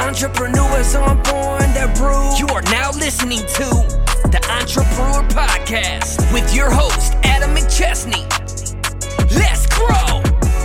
Entrepreneurs on born that brew. You are now listening to the Entrepreneur Podcast with your host, Adam McChesney. Let's grow!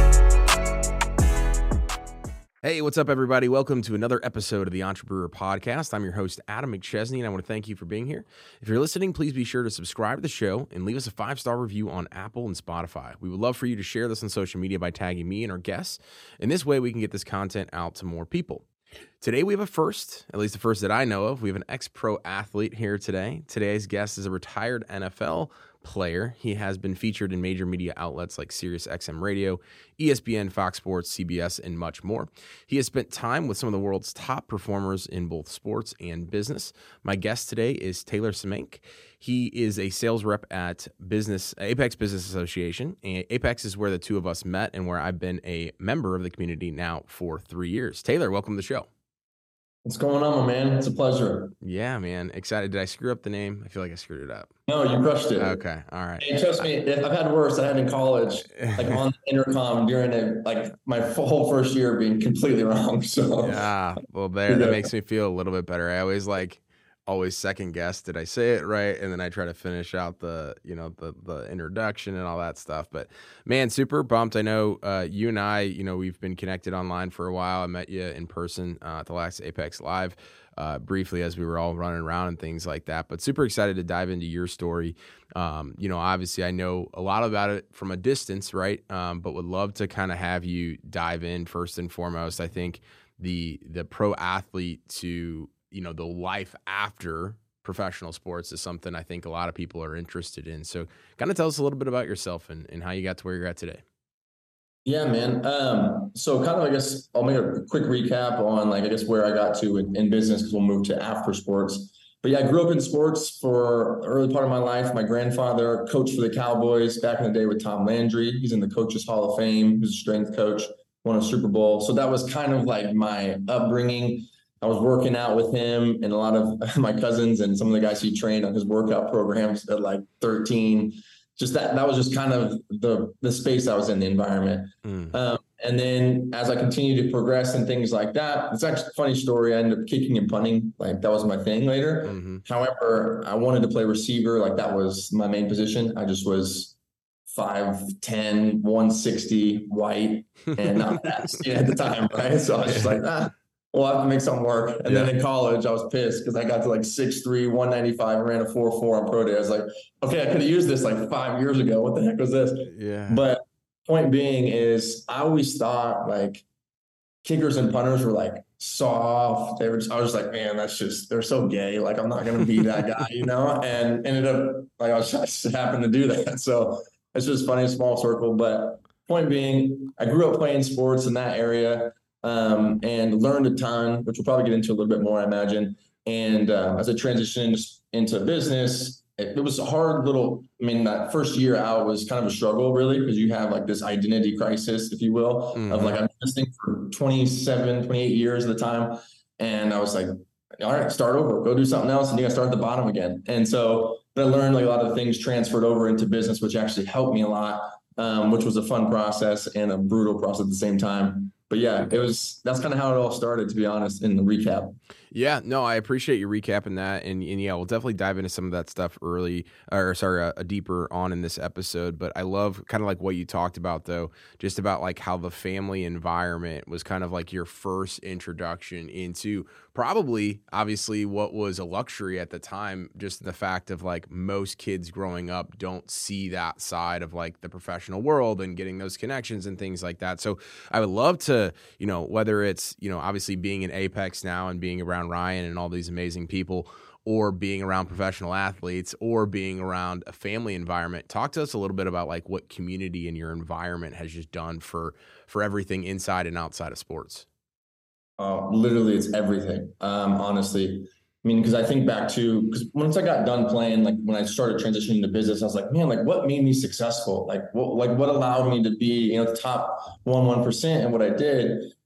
Hey, what's up, everybody? Welcome to another episode of the Entrepreneur Podcast. I'm your host, Adam McChesney, and I want to thank you for being here. If you're listening, please be sure to subscribe to the show and leave us a 5-star review on Apple and Spotify. We would love for you to share this on social media by tagging me and our guests. In this way, we can get this content out to more people. Today, we have a first, at least the first that I know of. We have an ex-pro athlete here today. Today's guest is a retired NFL player. He has been featured in major media outlets like SiriusXM Radio, ESPN, Fox Sports, CBS, and much more. He has spent time with some of the world's top performers in both sports and business. My guest today is Taylor Semenk. He is a sales rep at Apex Business Association. And Apex is where the two of us met and where I've been a member of the community now for 3 years. Taylor, welcome to the show. What's going on, my man? It's a pleasure. Yeah, man. Excited. Did I screw up the name? I feel like I screwed it up. No, you crushed it. Okay. All right. Hey, trust me, I've had worse. I had in college, like on the intercom during my whole first year being completely wrong. So yeah, well, that makes me feel a little bit better. I always second guess, did I say it right? And then I try to finish out the introduction and all that stuff. But man, super pumped. I know you and I, we've been connected online for a while. I met you in person at the last Apex Live briefly as we were all running around and things like that. But super excited to dive into your story. Obviously I know a lot about it from a distance, right? But would love to kind of have you dive in first and foremost. I think the pro athlete to the life after professional sports is something I think a lot of people are interested in. So kind of tell us a little bit about yourself and how you got to where you're at today. Yeah, man. So kind of, I guess I'll make a quick recap on where I got to in business, because we'll move to after sports. But yeah, I grew up in sports for the early part of my life. My grandfather coached for the Cowboys back in the day with Tom Landry. He's in the Coaches Hall of Fame. He's a strength coach, won a Super Bowl. So that was kind of like my upbringing. I was working out with him and a lot of my cousins and some of the guys he trained on his workout programs at like 13. Just that was just kind of the space I was in, the environment. And then as I continued to progress and things like that, it's actually a funny story. I ended up kicking and punting. Like that was my thing later. However, I wanted to play receiver. Like that was my main position. I just was 5'10", 160, white, and not fast at the time, right? So I was just like, well, I have to make something work. And then in college, I was pissed because I got to like 6'3", 195 and ran a 4.4 on pro day. I was like, okay, I could have used this like 5 years ago. What the heck was this? Yeah. But point being is I always thought like kickers and punters were like soft. I was just like, man, they're so gay. Like, I'm not going to be that guy, and ended up like, I just happened to do that. So it's just funny, small circle. But point being, I grew up playing sports in that area. And learned a ton, which we'll probably get into a little bit more, I imagine. And as I transitioned into business, it was a hard that first year out was kind of a struggle, really, because you have like this identity crisis, if you will, of like, I've been this thing for 27, 28 years at the time. And I was like, all right, start over, go do something else. And you got to start at the bottom again. And so I learned like a lot of things transferred over into business, which actually helped me a lot, which was a fun process and a brutal process at the same time. But yeah, that's kind of how it all started, to be honest, in the recap. Yeah, no, I appreciate you recapping that. And yeah, we'll definitely dive into some of that stuff deeper on in this episode. But I love kind of like what you talked about, though, just about like how the family environment was kind of like your first introduction into probably, obviously, what was a luxury at the time. Just the fact of like most kids growing up don't see that side of like the professional world and getting those connections and things like that. So I would love to, whether it's, obviously being in Apex now and being around Ryan and all these amazing people, or being around professional athletes, or being around a family environment. Talk to us a little bit about like what community in your environment has just done for everything inside and outside of sports. Literally, it's everything. Honestly, I mean, because I think back to, because once I got done playing, like when I started transitioning to business, I was like, man, like what made me successful? Like what allowed me to be, the top 1%, and what I did.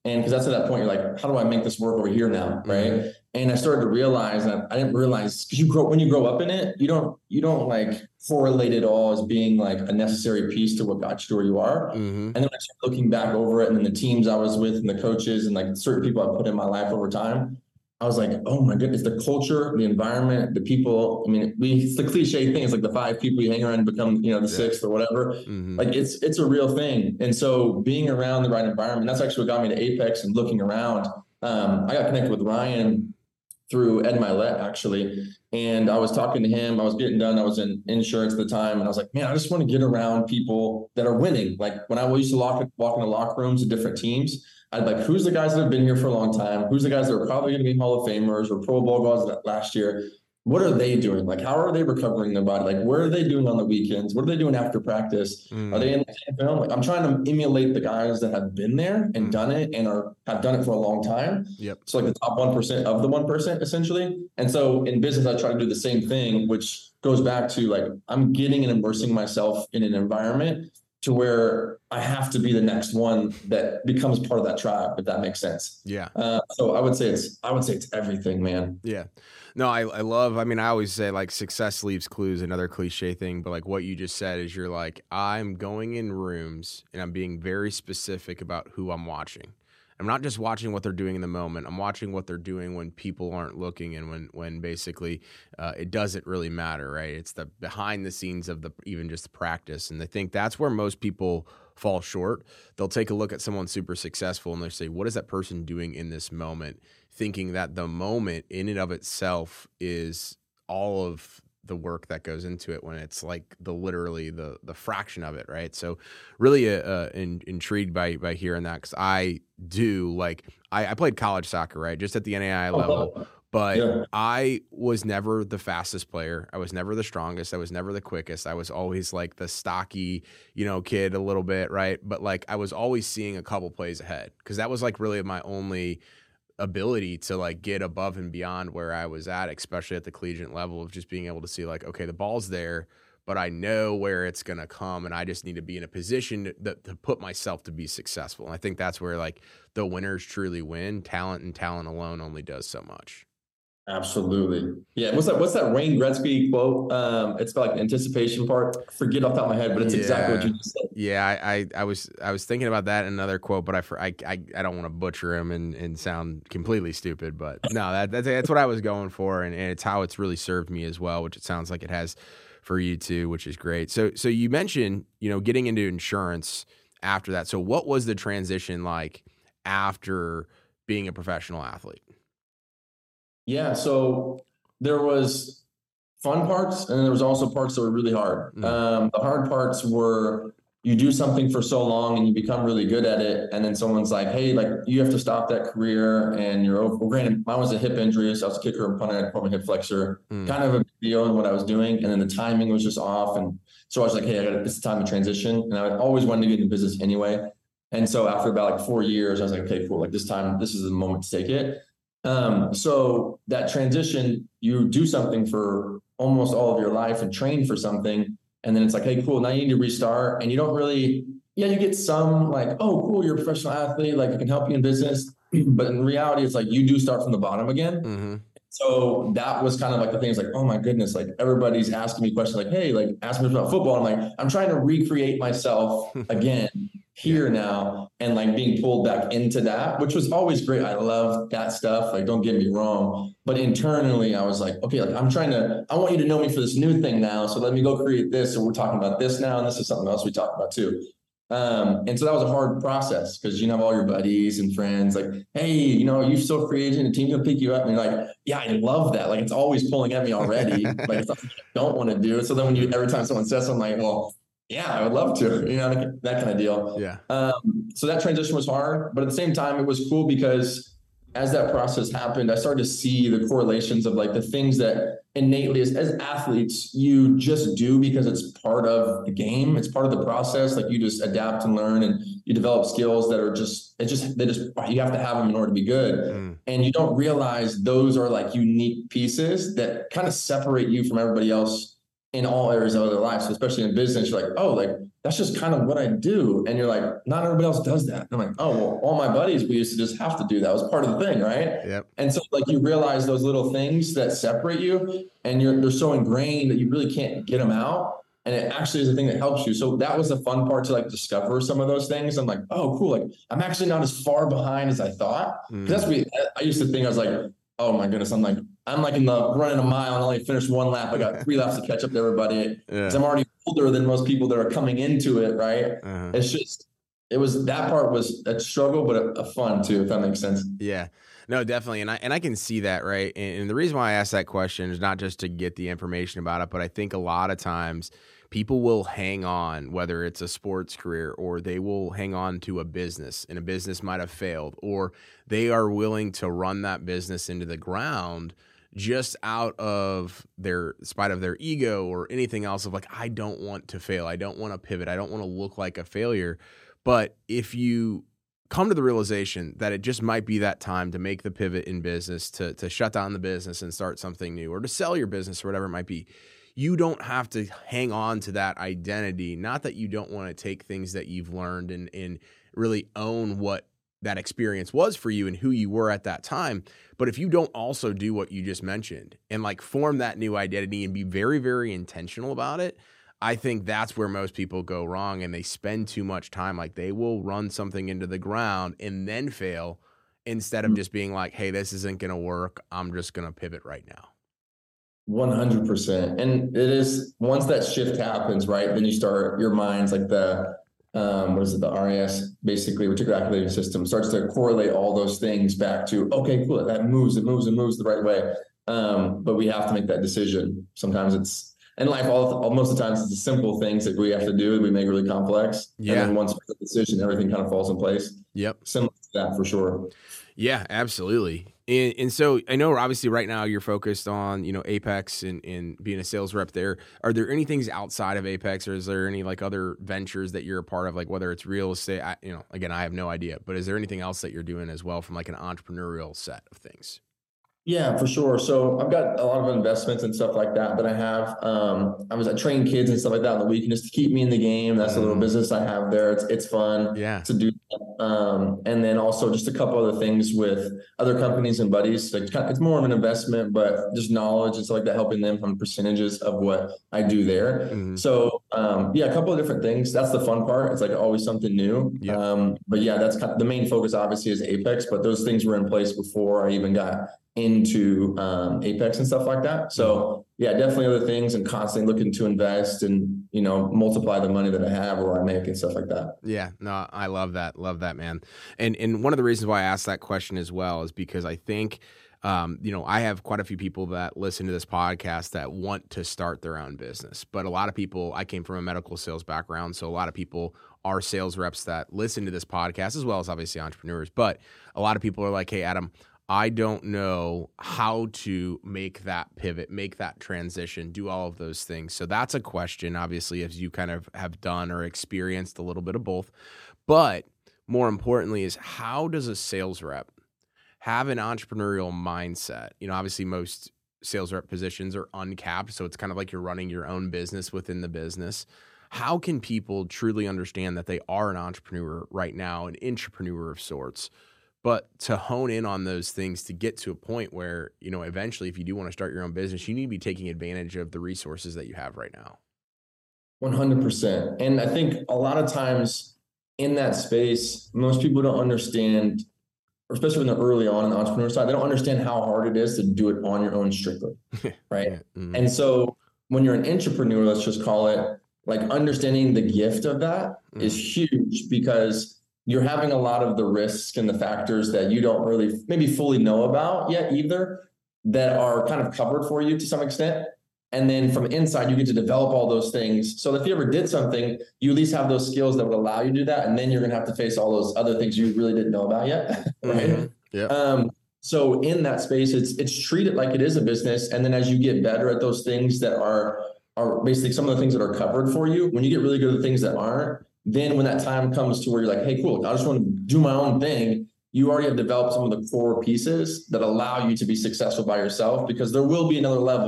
And because that's at that point, you're like, how do I make this work over here now? Right. And I started to realize that I didn't realize, because when you grow up in it, you don't like correlate it all as being like a necessary piece to what got you to where you are. And then I started looking back over it, and then the teams I was with and the coaches and like certain people I put in my life over time, I was like, oh my goodness, the culture, the environment, the people. I mean, it's the cliche thing. It's like the 5 people you hang around and become, the 6th or whatever. Like it's a real thing. And so being around the right environment, that's actually what got me to Apex and looking around. I got connected with Ryan through Ed Milet, actually. And I was talking to him. I was getting done. I was in insurance at the time. And I was like, man, I just want to get around people that are winning. Like when I used to walk in the locker rooms of different teams, I'd like, who's the guys that have been here for a long time? Who's the guys that are probably going to be Hall of Famers or Pro Bowl guys last year? What are they doing? Like, how are they recovering their body? Like, what are they doing on the weekends? What are they doing after practice? Are they in the same film? Like, I'm trying to emulate the guys that have been there and done it and have done it for a long time. So like the top 1% of the 1%, essentially. And so in business, I try to do the same thing, which goes back to like, I'm getting and immersing myself in an environment to where I have to be the next one that becomes part of that tribe, if that makes sense. So I would say it's everything, man. No, I love, I mean, I always say like success leaves clues, another cliche thing, but like what you just said is you're like, I'm going in rooms and I'm being very specific about who I'm watching. I'm not just watching what they're doing in the moment. I'm watching what they're doing when people aren't looking and when basically it doesn't really matter, right? It's the behind the scenes of even just the practice. And I think that's where most people fall short. They'll take a look at someone super successful and they'll say, what is that person doing in this moment? Thinking that the moment in and of itself is all of the work that goes into it, when it's like literally the fraction of it, right? So really intrigued by hearing that, because I do like I played college soccer, right, just at the NAIA level, but I was never the fastest player. I was never the strongest. I was never the quickest. I was always like the stocky, kid a little bit, right? But like I was always seeing a couple plays ahead, because that was like really my only ability to like get above and beyond where I was at, especially at the collegiate level, of just being able to see like, okay, the ball's there, but I know where it's going to come, and I just need to be in a position to put myself to be successful. And I think that's where like the winners truly win. Talent and talent alone only does so much. Absolutely. Yeah. What's that Wayne Gretzky quote? It's about like the anticipation part. I forget off the top of my head, but it's exactly what you just said. Yeah. I was thinking about that in another quote, but I don't want to butcher him and sound completely stupid, but no, that's what I was going for. And it's how it's really served me as well, which it sounds like it has for you too, which is great. So you mentioned, getting into insurance after that. So what was the transition like after being a professional athlete? Yeah, so there was fun parts, and there was also parts that were really hard. The hard parts were you do something for so long and you become really good at it, and then someone's like, hey, like you have to stop that career, and you're over. Well, granted, mine was a hip injury, so I was a kicker and punter, I had a hip flexor, kind of a big deal in what I was doing, and then the timing was just off, and so I was like, hey, it's time to transition, and I always wanted to get into business anyway, and so after about like 4 years, I was like, okay, cool, like this is the moment to take it. So that transition, you do something for almost all of your life and train for something. And then it's like, hey, cool, now you need to restart. And you don't really, you get some like, oh, cool, you're a professional athlete. Like I can help you in business. But in reality, it's like you do start from the bottom again. So that was kind of like the thing. It's like, oh my goodness, like everybody's asking me questions like, hey, like ask me about football. I'm like, I'm trying to recreate myself again here now, and like being pulled back into that, which was always great. I love that stuff. Like, don't get me wrong. But internally, I was like, okay, like I want you to know me for this new thing now. So let me go create this. So we're talking about this now. And this is something else we talk about too. And so that was a hard process, because have all your buddies and friends like, hey, you're still free agent, a team can pick you up. And you're like, yeah, I love that. Like it's always pulling at me already. Like it's something I don't want to do. So then every time someone says something, I'm like, well, yeah, I would love to, that kind of deal. Yeah. So that transition was hard, but at the same time, it was cool because as that process happened, I started to see the correlations of like the things that innately as athletes, you just do because it's part of the game. It's part of the process. Like you just adapt and learn, and you develop skills that are you have to have them in order to be good. And you don't realize those are like unique pieces that kind of separate you from everybody else in all areas of their life. So especially in business, you're like, oh, like that's just kind of what I do. And you're like, not everybody else does that. And I'm like, oh, well, all my buddies, we used to just have to do that. It was part of the thing, right? Yep. And so like you realize those little things that separate you, and they're so ingrained that you really can't get them out. And it actually is a thing that helps you. So that was the fun part, to like discover some of those things. I'm like, oh, cool. Like I'm actually not as far behind as I thought. That's what I used to think. I was like, oh my goodness, I'm like in the running a mile and only finished one lap. I got 3 laps to catch up to everybody. Yeah. I'm already older than most people that are coming into it, right? It's just, that part was a struggle, but a fun too, if that makes sense. Yeah. No, definitely. And I can see that, right? And the reason why I asked that question is not just to get the information about it, but I think a lot of times people will hang on, whether it's a sports career or they will hang on to a business, and a business might have failed, or they are willing to run that business into the ground just out of spite of their ego or anything else of like, I don't want to fail. I don't want to pivot. I don't want to look like a failure. But if you come to the realization that it just might be that time to make the pivot in business, to shut down the business and start something new, or to sell your business or whatever it might be, you don't have to hang on to that identity. Not that you don't want to take things that you've learned and really own what that experience was for you and who you were at that time. But if you don't also do what you just mentioned and like form that new identity and be very, very intentional about it, I think that's where most people go wrong, and they spend too much time. Like they will run something into the ground and then fail, instead of just being like, hey, this isn't going to work. I'm just going to pivot right now. 100%. And it is, once that shift happens, right, then you start, your mind's like the RAS, basically reticular activating system, starts to correlate all those things back to, okay, cool, that moves the right way. But we have to make that decision. Sometimes it's, in life, most of the times it's the simple things that we have to do that we make really complex. Yeah. And then once we make the decision, everything kind of falls in place. Yep. Similar to that for sure. Yeah, absolutely. And so I know obviously right now you're focused on, Apex and being a sales rep there. Are there any things outside of Apex, or is there any like other ventures that you're a part of, like whether it's real estate? Again, I have no idea, but is there anything else that you're doing as well from like an entrepreneurial set of things? Yeah, for sure. So I've got a lot of investments and stuff like that, but I have, I train kids and stuff like that on the weekend just to keep me in the game. That's a little business I have there. It's fun to do. And then also just a couple other things with other companies and buddies. Like it's more of an investment, but just knowledge and stuff like that, helping them from percentages of what I do there. Mm-hmm. So a couple of different things. That's the fun part. It's like always something new. Yep. But yeah, that's kind of the main focus obviously is Apex, but those things were in place before I even got into Apex and stuff like that. So yeah, definitely other things, and constantly looking to invest and, multiply the money that I have or I make and stuff like that. Yeah, no, I love that. Love that, man. And one of the reasons why I asked that question as well is because I think, I have quite a few people that listen to this podcast that want to start their own business, but a lot of people, I came from a medical sales background. So a lot of people are sales reps that listen to this podcast, as well as obviously entrepreneurs, but a lot of people are like, hey, Adam, I don't know how to make that pivot, make that transition, do all of those things. So that's a question, obviously, as you kind of have done or experienced a little bit of both. But more importantly is, how does a sales rep have an entrepreneurial mindset? Obviously most sales rep positions are uncapped, so it's kind of like you're running your own business within the business. How can people truly understand that they are an entrepreneur right now, an intrapreneur of sorts, but to hone in on those things to get to a point where, eventually if you do want to start your own business, you need to be taking advantage of the resources that you have right now? 100%. And I think a lot of times in that space, most people don't understand, especially when they're early on in the entrepreneur side, they don't understand how hard it is to do it on your own strictly, right? Mm-hmm. And so when you're an intrapreneur, let's just call it, like understanding the gift of that is huge, because you're having a lot of the risks and the factors that you don't really maybe fully know about yet either, that are kind of covered for you to some extent. And then from inside, you get to develop all those things. So if you ever did something, you at least have those skills that would allow you to do that. And then you're going to have to face all those other things you really didn't know about yet. Right. Mm-hmm. Yeah. So in that space, it's treated like it is a business. And then as you get better at those things that are basically some of the things that are covered for you, when you get really good at the things that aren't, then when that time comes to where you're like, hey, cool, I just want to do my own thing, you already have developed some of the core pieces that allow you to be successful by yourself, because there will be another level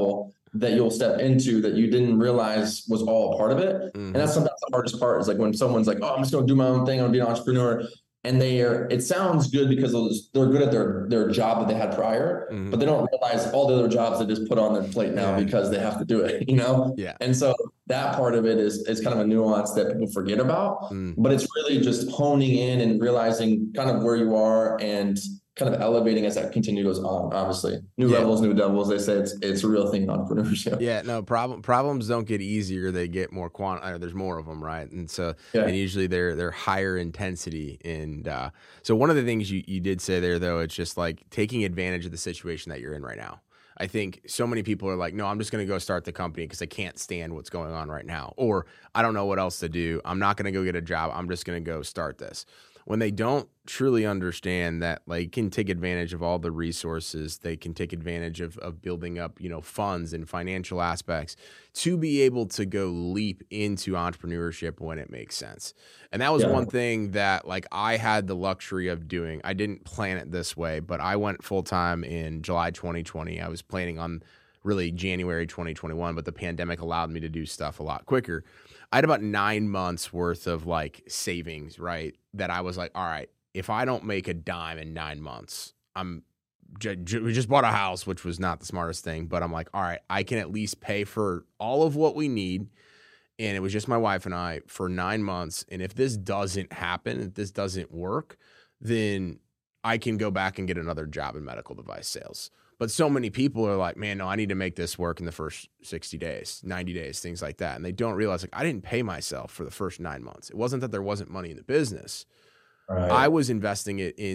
that you'll step into that you didn't realize was all a part of it. And that's sometimes the hardest part is like when someone's like, oh, I'm just going to do my own thing. I'm going to be an entrepreneur. And it sounds good because they're good at their job that they had prior, but they don't realize all the other jobs they just put on their plate now because they have to do it, Yeah. And so that part of it is kind of a nuance that people forget about, but it's really just honing in and realizing kind of where you are and kind of elevating as that continue goes on. Obviously, new levels, new devils. They say it's a real thing in entrepreneurship. Yeah, no problems don't get easier; they get more there's more of them, right? And so, and usually they're higher intensity. And so, one of the things you did say there, though, it's just like taking advantage of the situation that you're in right now. I think so many people are like, no, I'm just going to go start the company because I can't stand what's going on right now, or I don't know what else to do. I'm not going to go get a job. I'm just going to go start this. When they don't truly understand that, like, can take advantage of all the resources, they can take advantage of building up, funds and financial aspects to be able to go leap into entrepreneurship when it makes sense. And that was one thing that, like, I had the luxury of doing. I didn't plan it this way, but I went full time in July 2020. I was planning on really January 2021, but the pandemic allowed me to do stuff a lot quicker. I had about 9 months worth of like savings, right? That I was like, all right, if I don't make a dime in 9 months, we just bought a house, which was not the smartest thing, but I'm like, all right, I can at least pay for all of what we need. And it was just my wife and I for 9 months. And if this doesn't happen, if this doesn't work, then I can go back and get another job in medical device sales. But so many people are like, man, no, I need to make this work in the first 60 days, 90 days, things like that. And they don't realize, like, I didn't pay myself for the first 9 months. It wasn't that there wasn't money in the business. Right. I invested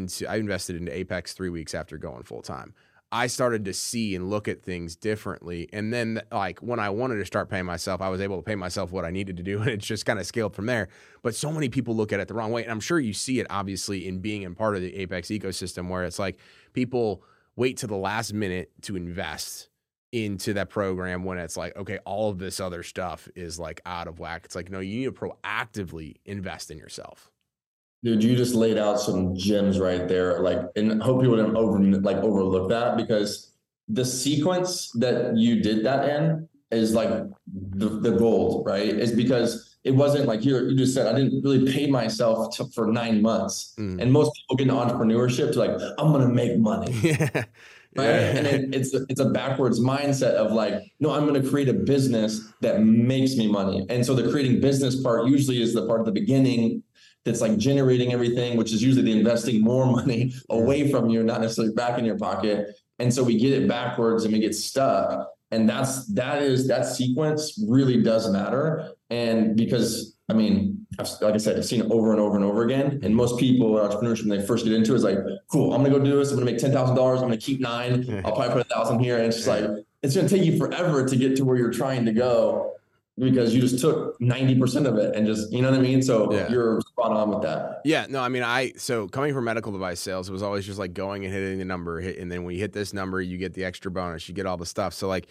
into Apex 3 weeks after going full time. I started to see and look at things differently. And then, like, when I wanted to start paying myself, I was able to pay myself what I needed to do. And it's just kind of scaled from there. But so many people look at it the wrong way. And I'm sure you see it, obviously, in being in part of the Apex ecosystem, where it's like people wait to the last minute to invest into that program when it's like, okay, all of this other stuff is like out of whack. It's like, no, you need to proactively invest in yourself. Dude, you just laid out some gems right there. Like, and hope people don't overlook that, because the sequence that you did that in is like the gold, right? Is because it wasn't like you just said, I didn't really pay myself for 9 months. And most people get into entrepreneurship to like, I'm going to make money. Right. And it's a backwards mindset of like, no, I'm going to create a business that makes me money. And so the creating business part usually is the part at the beginning that's like generating everything, which is usually the investing more money away from you, not necessarily back in your pocket. And so we get it backwards and we get stuck. And that sequence really does matter. And because, I mean, like I said, I've seen it over and over and over again. And most people in entrepreneurship, when they first get into it, is like, cool, I'm going to go do this. I'm going to make $10,000. I'm going to keep 9. I'll probably put 1,000 here. And it's just like, it's going to take you forever to get to where you're trying to go, because you just took 90% of it and just, you know what I mean? So you're spot on with that. Yeah, no, I mean, so coming from medical device sales, it was always just like going and hitting the number, and then when you hit this number, you get the extra bonus, you get all the stuff. So like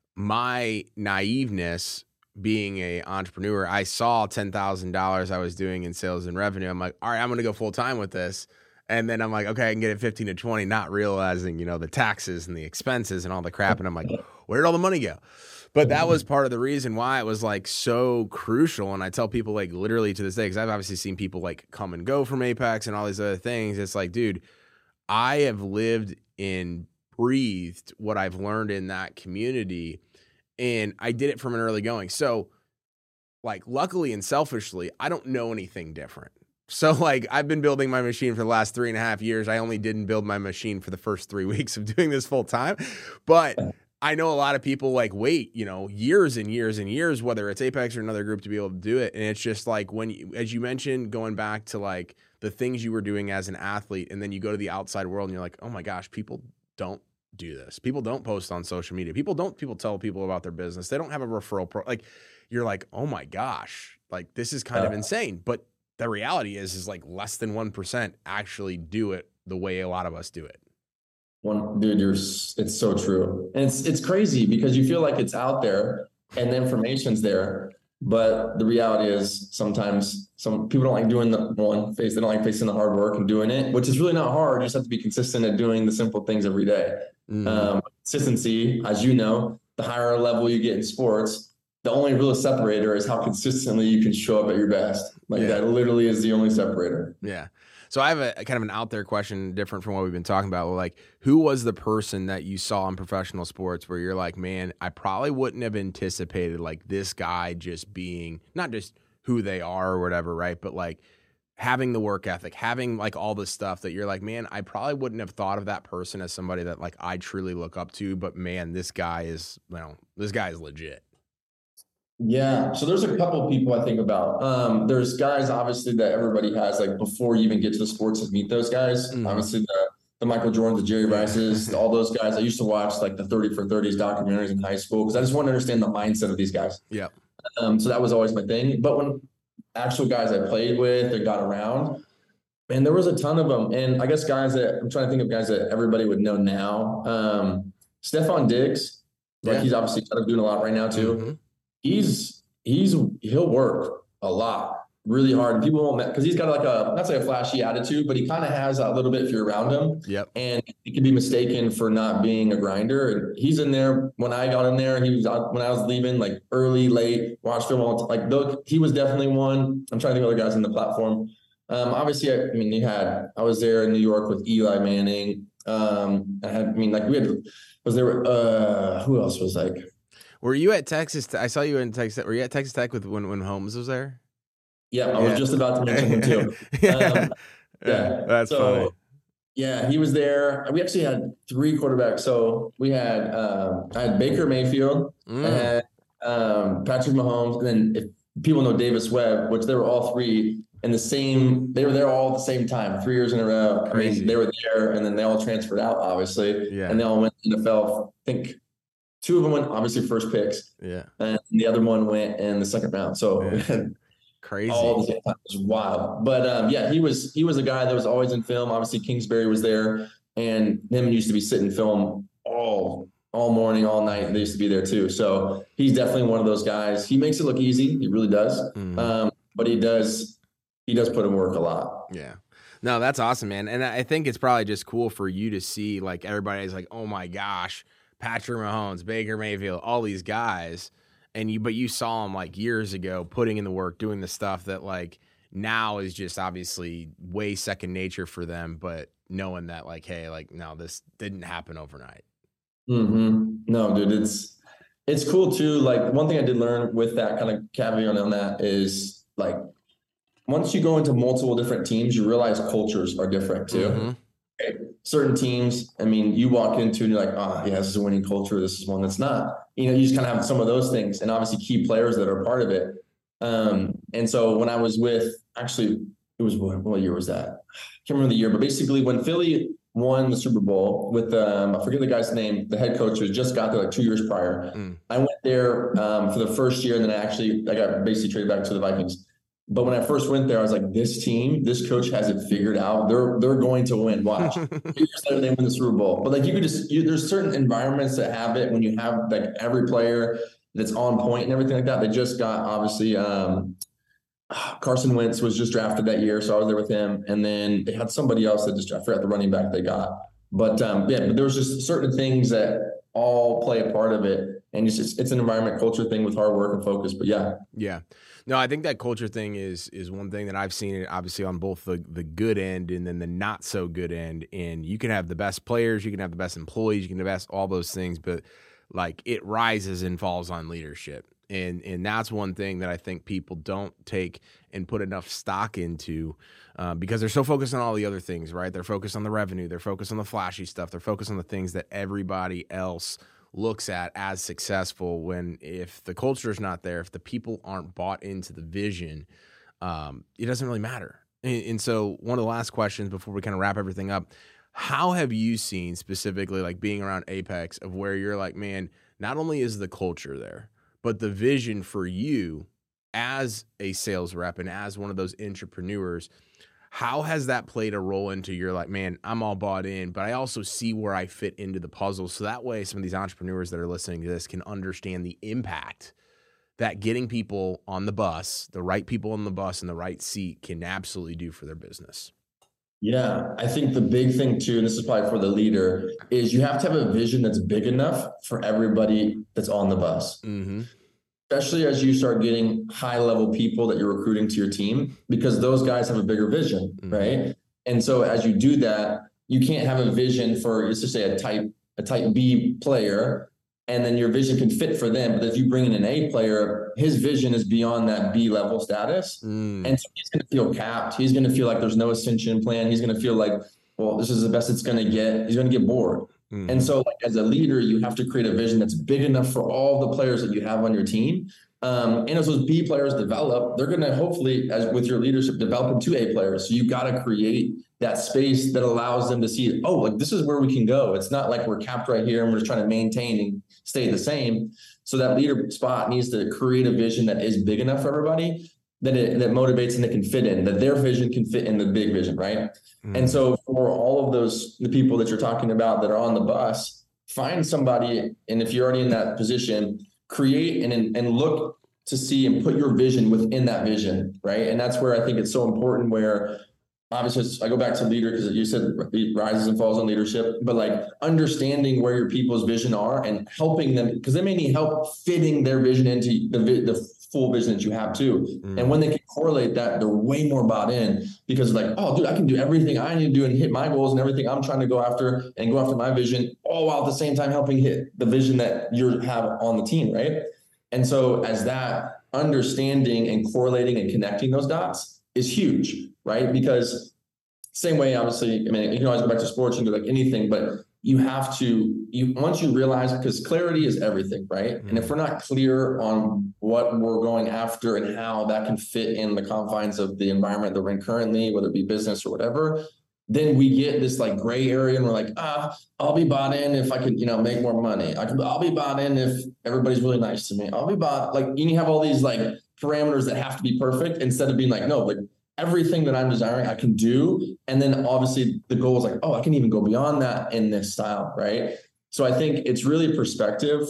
my naiveness being a entrepreneur, I saw $10,000 I was doing in sales and revenue. I'm like, all right, I'm going to go full time with this. And then I'm like, okay, I can get it 15 to 20, not realizing, the taxes and the expenses and all the crap. And I'm like, where did all the money go? But that was part of the reason why it was like so crucial. And I tell people like literally to this day, because I've obviously seen people like come and go from Apex and all these other things. It's like, dude, I have lived and breathed what I've learned in that community. And I did it from an early going. So like, luckily and selfishly, I don't know anything different. So like, I've been building my machine for the last 3.5 years. I only didn't build my machine for the first 3 weeks of doing this full time. But I know a lot of people like wait, years and years and years, whether it's Apex or another group, to be able to do it. And it's just like as you mentioned, going back to like the things you were doing as an athlete, and then you go to the outside world and you're like, oh my gosh, people don't do this. People don't post on social media. People tell people about their business. They don't have a referral like, you're like, oh my gosh, like this is kind of insane. But the reality is like less than 1% actually do it the way a lot of us do it. Dude, it's so true. And it's crazy because you feel like it's out there and the information's there. But the reality is sometimes some people don't like doing they don't like facing the hard work and doing it, which is really not hard. You just have to be consistent at doing the simple things every day. Consistency, as you know, the higher level you get in sports, the only real separator is how consistently you can show up at your best. Like that literally is the only separator. Yeah. So I have a kind of an out there question, different from what we've been talking about. Like, who was the person that you saw in professional sports where you're like, man, I probably wouldn't have anticipated like this guy just being not just who they are or whatever, right? But like having the work ethic, having like all this stuff that you're like, man, I probably wouldn't have thought of that person as somebody that like I truly look up to. But man, this guy is legit. Yeah, so there's a couple people I think about. There's guys obviously that everybody has like before you even get to the sports and meet those guys. Mm-hmm. Obviously the Michael Jordans, the Jerry Rices, all those guys. I used to watch like the 30 for 30s documentaries in high school because I just want to understand the mindset of these guys. Yeah. So that was always my thing. But when actual guys I played with or got around, man, there was a ton of them. And I guess guys that I'm trying to think of guys that everybody would know now. Stephon Diggs, like he's obviously kind of doing a lot right now too. Mm-hmm. He'll work a lot, really hard. People won't, because he's got like not say a flashy attitude, but he kind of has a little bit if you're around him. Yep. And he can be mistaken for not being a grinder. And he's in there when I got in there. He was out when I was leaving, like early, late, watch film all the time. Like he was definitely one. I'm trying to think of other guys in the platform. Obviously, I was there in New York with Eli Manning. Who else was like? Were you at Texas? I saw you in Texas. Were you at Texas Tech when Holmes was there? Yeah, I was just about to mention him too. Yeah, that's funny. Yeah, he was there. We actually had 3 quarterbacks. So we had I had Baker Mayfield, I had Patrick Mahomes, and then if people know Davis Webb, which they were all 3 in the same. They were there all at the same time, 3 years in a row. Crazy. I mean, they were there, and then they all transferred out, obviously. Yeah. And they all went to the NFL. I think 2 of them went obviously first picks. Yeah. And the other one went in the second round. So crazy. All the same time. It was wild. But he was a guy that was always in film. Obviously Kingsbury was there, and him used to be sitting film all morning, all night. They used to be there too. So he's definitely one of those guys. He makes it look easy. He really does. Mm-hmm. But he does put in work a lot. Yeah. No, that's awesome, man. And I think it's probably just cool for you to see like everybody's like, oh my gosh, Patrick Mahomes, Baker Mayfield, all these guys. But you saw them like years ago putting in the work, doing the stuff that like now is just obviously way second nature for them. But knowing that like, hey, like, no, this didn't happen overnight. Mm-hmm. No, dude, it's cool too. Like one thing I did learn with that kind of caveat on that is like, once you go into multiple different teams, you realize cultures are different too. Mm-hmm. Okay. Certain teams, I mean, you walk into and you're like, this is a winning culture. This is one that's not. You just kind of have some of those things, and obviously key players that are part of it. And so when I was with, actually, it was what year was that? I can't remember the year, but basically when Philly won the Super Bowl with I forget the guy's name, the head coach who just got there like 2 years prior. I went there for the first year, and then I got basically traded back to the Vikings. But when I first went there, I was like, this coach has it figured out. They're going to win. Watch. 2 years later, they win the Super Bowl. But like there's certain environments that have it when you have like every player that's on point and everything like that. They just got obviously Carson Wentz was just drafted that year, so I was there with him. And then they had somebody else that I forgot the running back they got. But but there was just certain things that all play a part of it. And it's an environment culture thing with hard work and focus. But yeah. No, I think that culture thing is one thing that I've seen it obviously on both the good end and then the not so good end. And you can have the best players, you can have the best employees, you can have the best all those things, but like it rises and falls on leadership. And that's one thing that I think people don't take and put enough stock into because they're so focused on all the other things, right? They're focused on the revenue, they're focused on the flashy stuff, they're focused on the things that everybody else looks at as successful, when if the culture is not there, if the people aren't bought into the vision, it doesn't really matter. And so one of the last questions before we kind of wrap everything up, how have you seen specifically like being around Apex of where you're like, man, not only is the culture there, but the vision for you as a sales rep and as one of those entrepreneurs, how has that played a role into your like, man, I'm all bought in, but I also see where I fit into the puzzle. So that way some of these entrepreneurs that are listening to this can understand the impact that getting people on the bus, the right people on the bus in the right seat can absolutely do for their business. Yeah, I think the big thing too, and this is probably for the leader, is you have to have a vision that's big enough for everybody that's on the bus. Mm-hmm. Especially as you start getting high level people that you're recruiting to your team, because those guys have a bigger vision, right? And so as you do that, you can't have a vision for, let's just say a type B player, and then your vision can fit for them. But if you bring in an A player, his vision is beyond that B level status. And so he's going to feel capped. He's going to feel like there's no ascension plan. He's going to feel like, well, this is the best it's going to get. He's going to get bored. And so like, as a leader, you have to create a vision that's big enough for all the players that you have on your team. And as those B players develop, they're going to hopefully, as with your leadership, develop into A players. So you got to create that space that allows them to see, oh, like this is where we can go. It's not like we're capped right here and we're just trying to maintain and stay the same. So that leader spot needs to create a vision that is big enough for everybody, that motivates and that can fit in, that their vision can fit in the big vision, right? And so for all of the people that you're talking about that are on the bus, find somebody, and if you're already in that position, create and look to see and put your vision within that vision, right? And that's where I think it's so important, where obviously I go back to leader, because you said it rises and falls on leadership, but like understanding where your people's vision are and helping them, because they may need help fitting their vision into the full vision that you have too. And when they can correlate that, they're way more bought in, because like, oh dude, I can do everything I need to do and hit my goals and everything I'm trying to go after my vision, all while at the same time helping hit the vision that you have on the team, right? And so as that understanding and correlating and connecting those dots is huge, right? Because same way, obviously, I mean, you can always go back to sports and do like anything, but you have to, once you realize, because clarity is everything, right? And if we're not clear on what we're going after and how that can fit in the confines of the environment that we're in currently, whether it be business or whatever, then we get this like gray area and we're like, I'll be bought in if I could, make more money. I'll be bought in if everybody's really nice to me. I'll be bought, like, you have all these like parameters that have to be perfect, instead of being like, no, like everything that I'm desiring, I can do. And then obviously the goal is like, oh, I can even go beyond that in this style, right? So I think it's really perspective,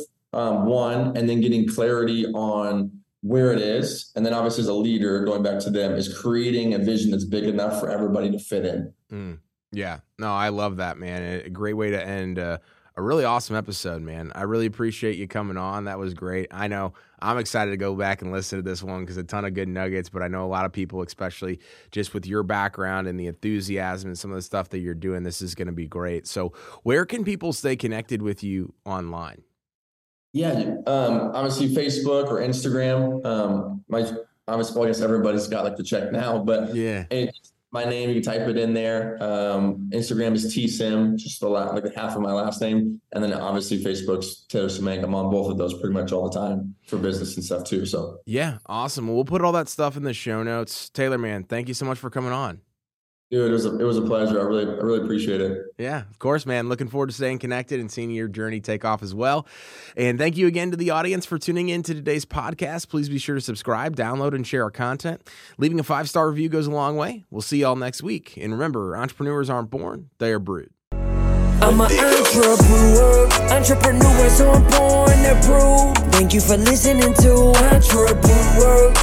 one, and then getting clarity on where it is. And then obviously as a leader, going back to them, is creating a vision that's big enough for everybody to fit in. Yeah, no, I love that, man. A great way to end a really awesome episode, man. I really appreciate you coming on. That was great. I know I'm excited to go back and listen to this one, because a ton of good nuggets, but I know a lot of people, especially just with your background and the enthusiasm and some of the stuff that you're doing, this is going to be great. So where can people stay connected with you online? Yeah, obviously Facebook or Instagram. Obviously, I guess everybody's got like the check now, but yeah, my name, you can type it in there. Instagram is TSim, just like half of my last name. And then obviously Facebook's Taylor Semenk. I'm on both of those pretty much all the time for business and stuff too. So yeah, awesome. Well, we'll put all that stuff in the show notes. Taylor, man, thank you so much for coming on. Dude, it was a pleasure. I really appreciate it. Yeah, of course, man. Looking forward to staying connected and seeing your journey take off as well. And thank you again to the audience for tuning in to today's podcast. Please be sure to subscribe, download, and share our content. Leaving a 5-star review goes a long way. We'll see y'all next week. And remember, entrepreneurs aren't born, they are brewed. I'm an entrepreneur. Entrepreneurs aren't born, they're brewed. Thank you for listening to Entrepreneur.